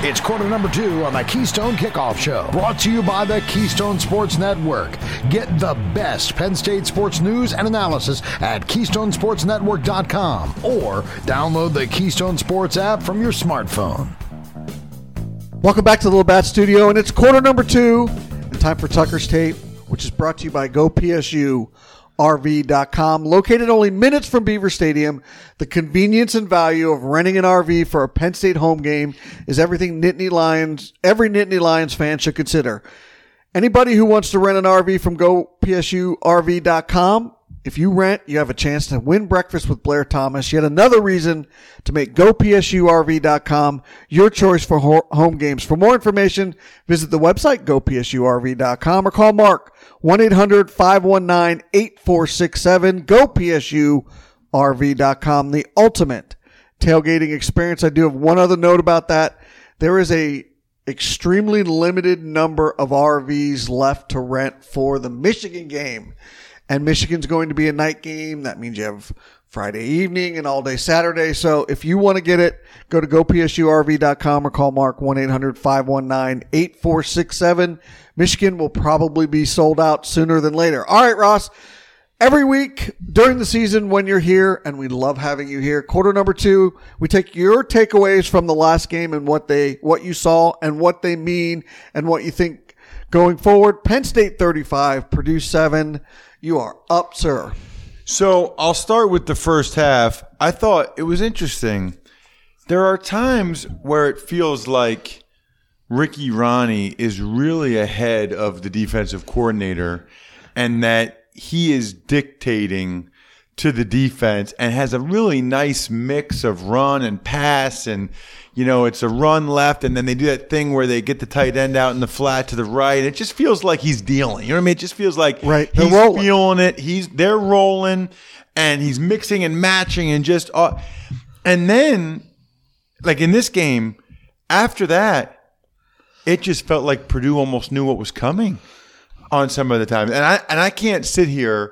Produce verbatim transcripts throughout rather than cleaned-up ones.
It's quarter number two on the Keystone Kickoff Show, brought to you by the Keystone Sports Network. Get the best Penn State sports news and analysis at keystone sports network dot com or download the Keystone Sports app from your smartphone. Welcome back to the Little Bat Studio, and it's quarter number two, and time for Tucker's Tape, which is brought to you by Go P S U R V dot com. Located only minutes from Beaver Stadium, the convenience and value of renting an R V for a Penn State home game is everything Nittany Lions, every Nittany Lions fan should consider. Anybody who wants to rent an R V from Go P S U R V dot com, if you rent, you have a chance to win breakfast with Blair Thomas. Yet another reason to make Go P S U R V dot com your choice for ho- home games. For more information, visit the website Go P S U R V dot com or call Mark one eight hundred five one nine eight four six seven. Go P S U R V dot com, the ultimate tailgating experience. I do have one other note about that. There is a extremely limited number of R Vs left to rent for the Michigan game. And Michigan's going to be a night game. That means you have Friday evening and all day Saturday. So if you want to get it, go to Go P S U R V dot com or call Mark one eight hundred five one nine eight four six seven. Michigan will probably be sold out sooner than later. All right, Ross. Every week during the season when you're here, and we love having you here, quarter number two, we take your takeaways from the last game and what they, what you saw and what they mean and what you think going forward. Penn State thirty-five, Purdue seven. You are up, sir. So I'll start with the first half. I thought it was interesting. There are times where it feels like Ricky Rahne is really ahead of the defensive coordinator and that he is dictating to the defense and has a really nice mix of run and pass, and you know, it's a run left and then they do that thing where they get the tight end out in the flat to the right. It just feels like he's dealing. You know what I mean? It just feels like right. he's rolling. feeling it. He's they're rolling and he's mixing and matching and just uh, and then like in this game, after that, it just felt like Purdue almost knew what was coming on some of the time. And I and I can't sit here,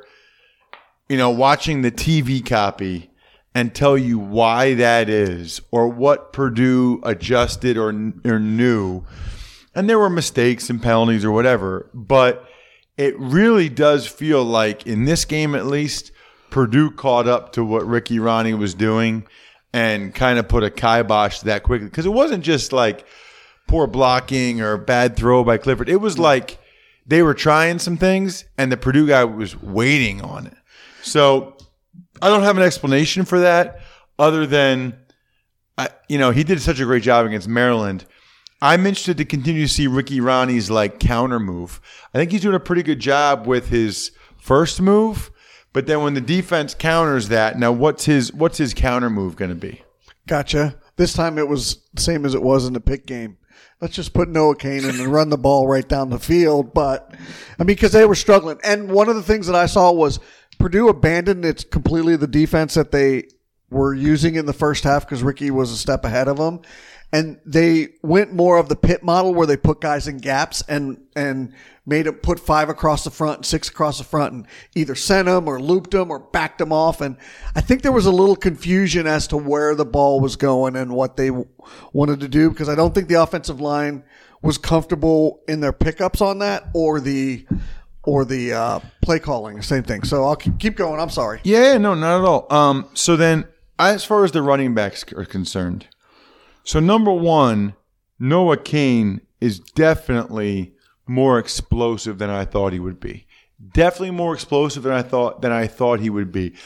you know, watching the T V copy and tell you why that is or what Purdue adjusted or or knew. And there were mistakes and penalties or whatever, but it really does feel like in this game at least, Purdue caught up to what Ricky Rahne was doing and kind of put a kibosh to that quickly. Because it wasn't just like poor blocking or bad throw by Clifford. It was like they were trying some things and the Purdue guy was waiting on it. So I don't have an explanation for that other than, I, you know, he did such a great job against Maryland. I'm interested to continue to see Ricky Rahne's like counter move. I think he's doing a pretty good job with his first move, but then when the defense counters that, now what's his what's his counter move going to be? Gotcha. This time it was the same as it was in the Pitt game. Let's just put Noah Cain in and run the ball right down the field. But, I mean, because they were struggling. And one of the things that I saw was Purdue abandoned its completely the defense that they were using in the first half because Ricky was a step ahead of them. And they went more of the Pitt model where they put guys in gaps and, and made them put five across the front and six across the front and either sent them or looped them or backed them off. And I think there was a little confusion as to where the ball was going and what they w- wanted to do because I don't think the offensive line was comfortable in their pickups on that or the or the uh, play calling, same thing. So I'll keep going. I'm sorry. Yeah, no, not at all. Um, so then as far as the running backs are concerned, so number one, Noah Cain is definitely more explosive than I thought he would be. Definitely more explosive than I thought than I thought he would be.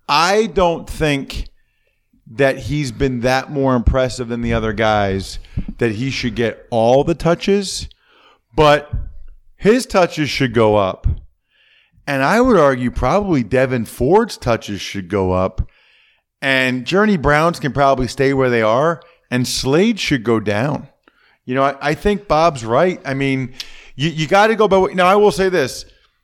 I don't think that he's been that more impressive than the other guys that he should get all the touches, but his touches should go up. And I would argue probably Devin Ford's touches should go up. And Journey Brown's can probably stay where they are. And Slade should go down. You know, I, I think Bob's right. I mean, you, you got to go by what – now, I will say this.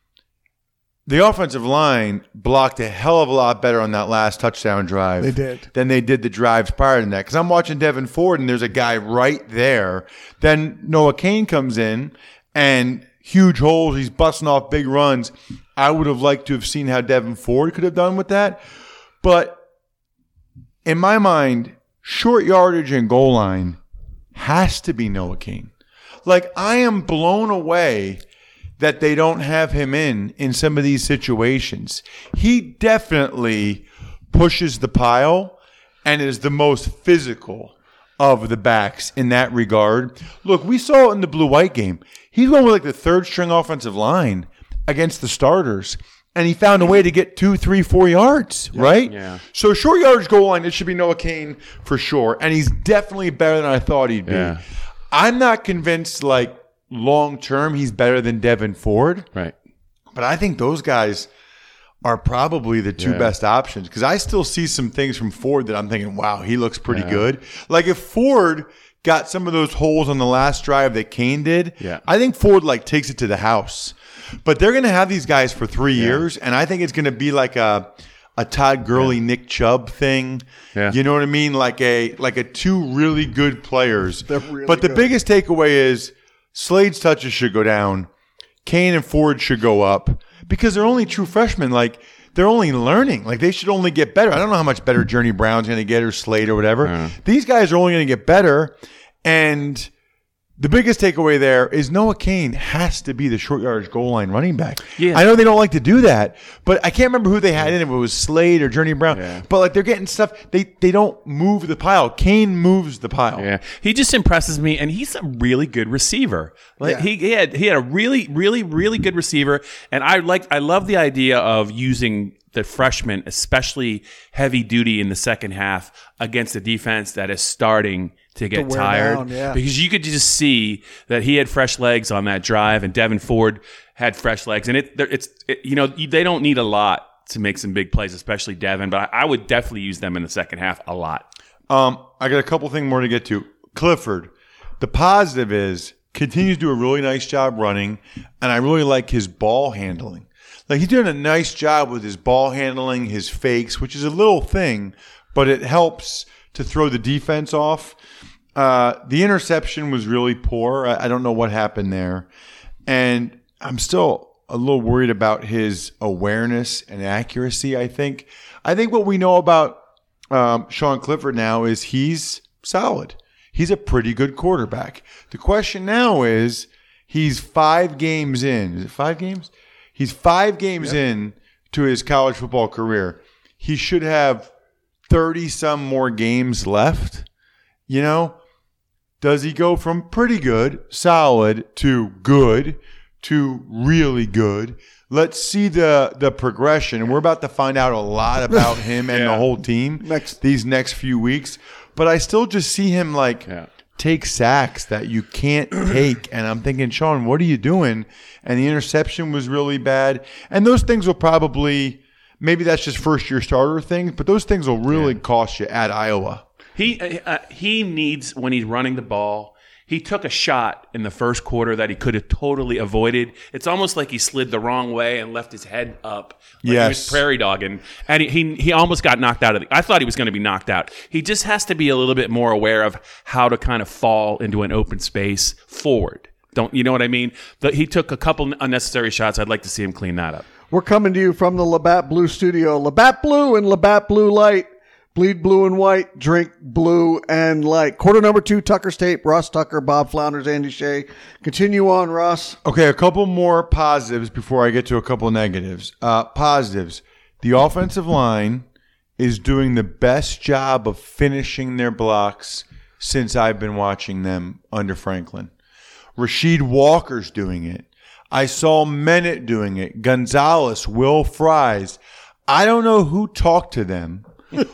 The offensive line blocked a hell of a lot better on that last touchdown drive. They did. Than they did the drives prior to that. Because I'm watching Devin Ford, and there's a guy right there. Then Noah Cain comes in, and huge holes. He's busting off big runs. I would have liked to have seen how Devin Ford could have done with that. But in my mind – short yardage and goal line has to be Noah Cain. Like, I am blown away that they don't have him in in some of these situations. He definitely pushes the pile and is the most physical of the backs in that regard. Look, we saw it in the blue-white game. He's going with like the third-string offensive line against the starters, and he found a way to get two, three, four yards, yeah, right? Yeah. So short yardage goal line, it should be Noah Cain for sure, and he's definitely better than I thought he'd be. Yeah. I'm not convinced, like, long-term he's better than Devin Ford. Right. But I think those guys are probably the two yeah. best options because I still see some things from Ford that I'm thinking, wow, he looks pretty yeah. good. Like if Ford got some of those holes on the last drive that Cain did, yeah. I think Ford like takes it to the house. But they're going to have these guys for three yeah. years, and I think it's going to be like a a Todd Gurley, yeah. Nick Chubb thing. Yeah. You know what I mean? Like a like a two really good players. Really but the good. biggest takeaway is Slade's touches should go down. Cain and Ford should go up because they're only true freshmen. Like, they're only learning. Like, they should only get better. I don't know how much better Journey Brown's going to get or Slade or whatever. Yeah. These guys are only going to get better. And the biggest takeaway there is Noah Cain has to be the short yardage goal line running back. Yeah. I know they don't like to do that, but I can't remember who they had in, if it was Slade or Journey Brown. Yeah. But, like, they're getting stuff. They, they don't move the pile. Cain moves the pile. Yeah, he just impresses me, and he's a really good receiver. Like Yeah. he, he had he had a really, really, really good receiver, and I like I love the idea of using the freshmen, especially heavy duty in the second half against a defense that is starting to get wear tired. down, yeah. Because you could just see that he had fresh legs on that drive, and Devin Ford had fresh legs, and it it's it, you know they don't need a lot to make some big plays, especially Devin. But I, I would definitely use them in the second half a lot. Um, I got a couple things more to get to. Clifford, the positive is continues to do a really nice job running, and I really like his ball handling. Like, he's doing a nice job with his ball handling, his fakes, which is a little thing, but it helps to throw the defense off. Uh, the interception was really poor. I, I don't know what happened there. And I'm still a little worried about his awareness and accuracy, I think. I think what we know about um, Sean Clifford now is he's solid. He's a pretty good quarterback. The question now is he's five games in. Is it five games? He's five games yep. in to his college football career. He should have thirty-some more games left. You know? Does he go from pretty good, solid, to good, to really good? Let's see the the progression. And we're about to find out a lot about him and yeah. the whole team Next. these next few weeks. But I still just see him like Yeah. take sacks that you can't take. And I'm thinking, Sean, what are you doing? And the interception was really bad. And those things will probably, maybe that's just first year starter things, but those things will really yeah. cost you at Iowa. He uh, he needs, when he's running the ball, he took a shot in the first quarter that he could have totally avoided. It's almost like he slid the wrong way and left his head up. Like yes. he was prairie dogging. And he, he he almost got knocked out of the – I thought he was going to be knocked out. He just has to be a little bit more aware of how to kind of fall into an open space forward. Don't you know what I mean? The, he took a couple unnecessary shots. I'd like to see him clean that up. We're coming to you from the Labatt Blue studio. Labatt Blue and Labatt Blue Light. Bleed blue and white, drink blue and light. Quarter number two, Tucker's Tape, Ross Tucker, Bob Flounders, Andy Shea. Continue on, Ross. Okay, a couple more positives before I get to a couple negatives. Uh, positives. The offensive line is doing the best job of finishing their blocks since I've been watching them under Franklin. Rasheed Walker's doing it. I saw Mennett doing it. Gonzalez, Will Fries. I don't know who talked to them.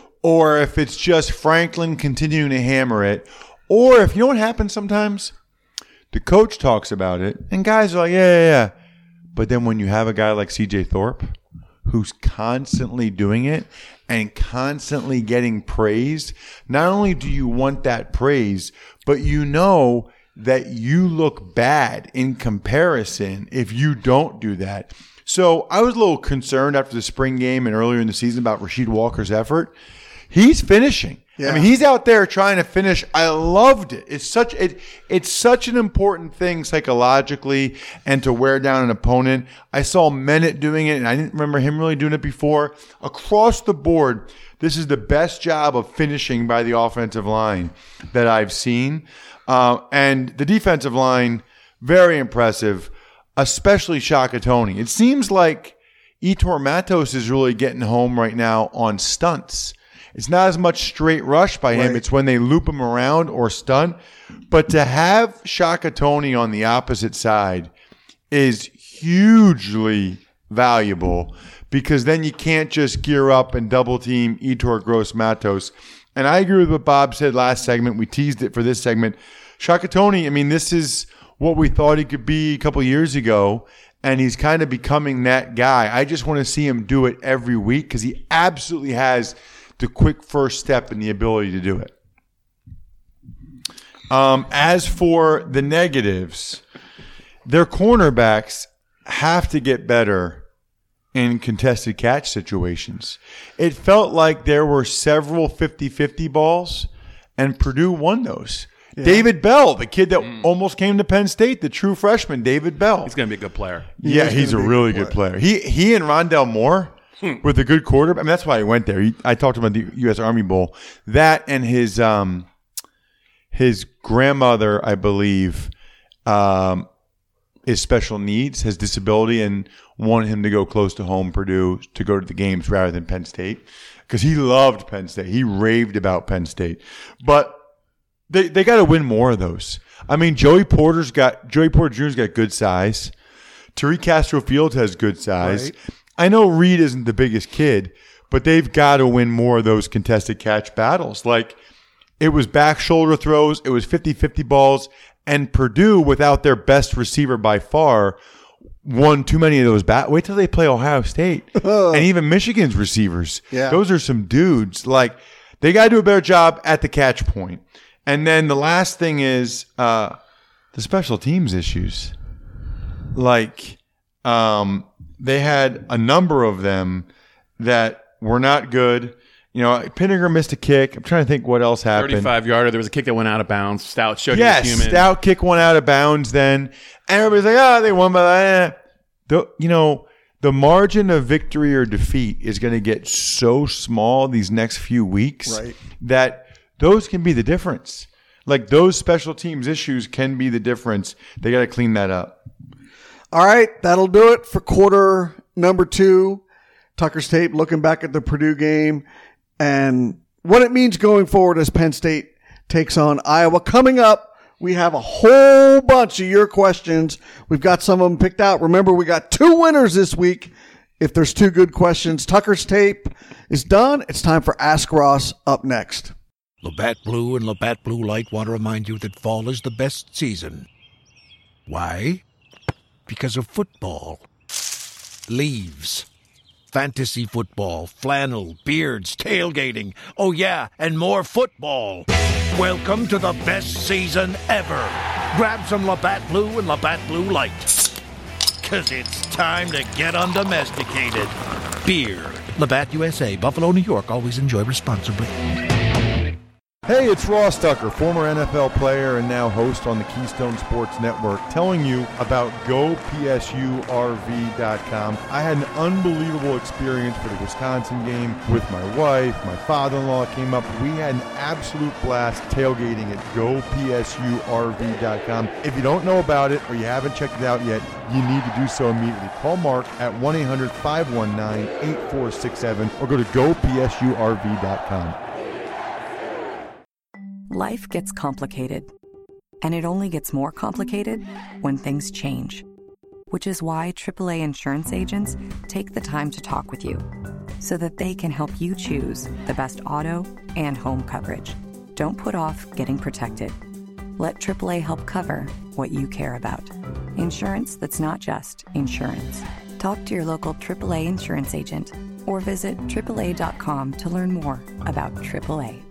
Or if it's just Franklin continuing to hammer it. Or if, you know what happens sometimes? The coach talks about it, and guys are like, yeah, yeah, yeah. But then when you have a guy like C J Thorpe, who's constantly doing it and constantly getting praised, not only do you want that praise, but you know that you look bad in comparison if you don't do that. So I was a little concerned after the spring game and earlier in the season about Rasheed Walker's effort. He's finishing. Yeah. I mean, he's out there trying to finish. I loved it. It's such it. It's such an important thing psychologically and to wear down an opponent. I saw Menet doing it, and I didn't remember him really doing it before. Across the board, this is the best job of finishing by the offensive line that I've seen, uh, and the defensive line, very impressive, especially Shaka Toney. It seems like Yetur Matos is really getting home right now on stunts. It's not as much straight rush by him. Right. It's when they loop him around or stunt. But to have Shaka Toney on the opposite side is hugely valuable because then you can't just gear up and double team Yetur Gross-Matos. And I agree with what Bob said last segment. We teased it for this segment. Shaka Toney, I mean, this is what we thought he could be a couple years ago. And he's kind of becoming that guy. I just want to see him do it every week because he absolutely has the quick first step and the ability to do it. Um, as for the negatives, their cornerbacks have to get better in contested catch situations. It felt like there were several fifty-fifty balls, and Purdue won those. Yeah. David Bell, the kid that mm. almost came to Penn State, the true freshman, David Bell. He's going to be a good player. He yeah, he's a really good player. He he and Rondell Moore hmm. with a good quarterback. I mean, that's why he went there. He, I talked about the U S Army Bowl. That and his um his grandmother, I believe, um, is special needs, has disability, and wanted him to go close to home, Purdue, to go to the games rather than Penn State because he loved Penn State. He raved about Penn State, but. They they got to win more of those. I mean, Joey Porter's got Joey Porter Junior's got good size. Tariq Castro Fields has good size. Right. I know Reed isn't the biggest kid, but they've got to win more of those contested catch battles. Like it was back shoulder throws, it was fifty-fifty balls, and Purdue, without their best receiver by far, won too many of those bat. Wait till they play Ohio State and even Michigan's receivers. Yeah. Those are some dudes. Like they got to do a better job at the catch point. And then the last thing is uh, the special teams issues. Like um, they had a number of them that were not good. You know, Pinniger missed a kick. I'm trying to think what else happened. thirty-five yarder. There was a kick that went out of bounds. Stout showed yes, he was human. Stout kick went out of bounds then. And everybody's like, oh, they won by that. The, you know, the margin of victory or defeat is going to get so small these next few weeks right. that those can be the difference. Like those special teams issues can be the difference. They got to clean that up. All right, that'll do it for quarter number two. Tucker's Tape looking back at the Purdue game and what it means going forward as Penn State takes on Iowa. Coming up, we have a whole bunch of your questions. We've got some of them picked out. Remember, we got two winners this week. If there's two good questions, Tucker's Tape is done. It's time for Ask Ross up next. Labatt Blue and Labatt Blue Light want to remind you that fall is the best season. Why? Because of football. Leaves. Fantasy football, flannel, beards, tailgating. Oh yeah, and more football. Welcome to the best season ever. Grab some Labatt Blue and Labatt Blue Light. Cause it's time to get undomesticated. Beer. Labatt U S A, Buffalo, New York. Always enjoy responsibly. Hey, it's Ross Tucker, former N F L player and now host on the Keystone Sports Network, telling you about Go P S U R V dot com. I had an unbelievable experience for the Wisconsin game with my wife. My father-in-law came up. We had an absolute blast tailgating at Go P S U R V dot com. If you don't know about it or you haven't checked it out yet, you need to do so immediately. Call Mark at one eight hundred five one nine eight four six seven or go to Go P S U R V dot com. Life gets complicated, and it only gets more complicated when things change, which is why triple A insurance agents take the time to talk with you so that they can help you choose the best auto and home coverage. Don't put off getting protected. Let triple A help cover what you care about. Insurance that's not just insurance. Talk to your local triple A insurance agent or visit triple A dot com to learn more about triple A.